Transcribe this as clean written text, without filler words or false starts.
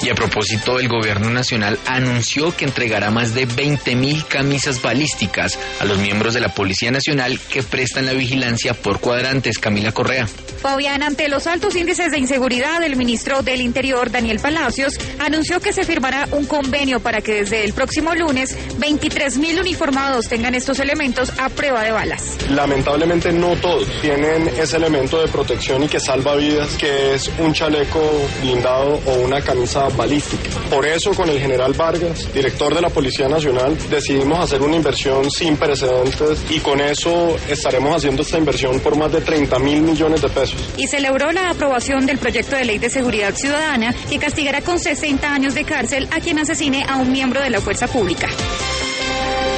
Y a propósito, el gobierno nacional anunció que entregará más de 20.000 camisas balísticas a los miembros de la Policía Nacional que prestan la vigilancia por cuadrantes. Camila Correa. Fabián, ante los altos índices de inseguridad, el ministro del Interior, Daniel Palacios, anunció que se firmará un convenio para que desde el próximo lunes 23.000 uniformados tengan estos elementos a prueba de balas. Lamentablemente no todos tienen ese elemento de protección y que salva vidas, que es un chaleco blindado o una camisa balística. Por eso, con el general Vargas, director de la Policía Nacional, decidimos hacer una inversión sin precedentes y con eso estaremos haciendo esta inversión por más de 30.000 millones de pesos. Y celebró la aprobación del proyecto de ley de seguridad ciudadana que castigará con 60 años de cárcel a quien asesine a un miembro de la fuerza pública.